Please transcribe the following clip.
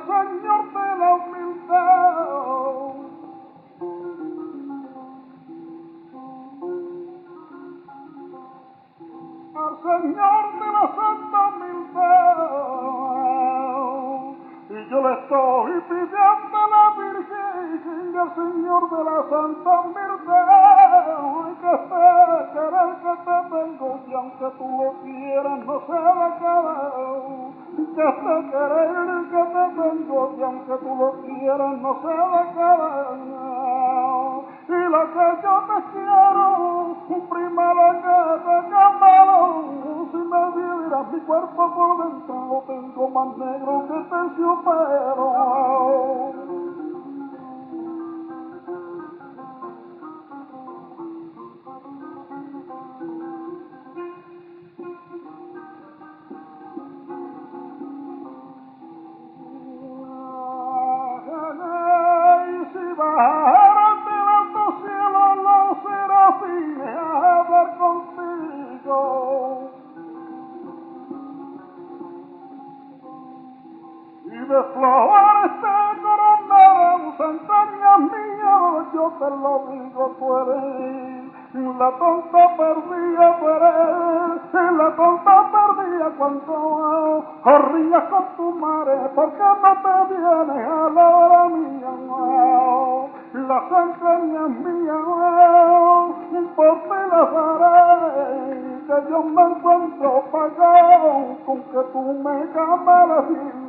Señor de la humildad. Al Señor de la santa humildad. Y yo le estoy pidiendo a la Virgen y al Señor de la santa humildad que este querer que te tengo, y aunque tú lo quieras no se va a acabar. Que este querer que te tengo, y aunque tú lo quieras no se va a acabar. Y lo que yo te quiero, prima, lo que te quiero, si me vieras mi cuerpo por dentro, lo tengo más negro que terciopelo. Y si bajaran del alto cielo los serafines a hablar contigo, y de flores te coronaron, Santa Niña mía, yo te lo digo, tú eres la tonta perdida, tú eres la tonta perdida cuando corrías con tu madre, porque no te vienes a la hora mía, la Santa Niña mía, por ti la haré, que yo me encuentro pagado con que tú me llamas así.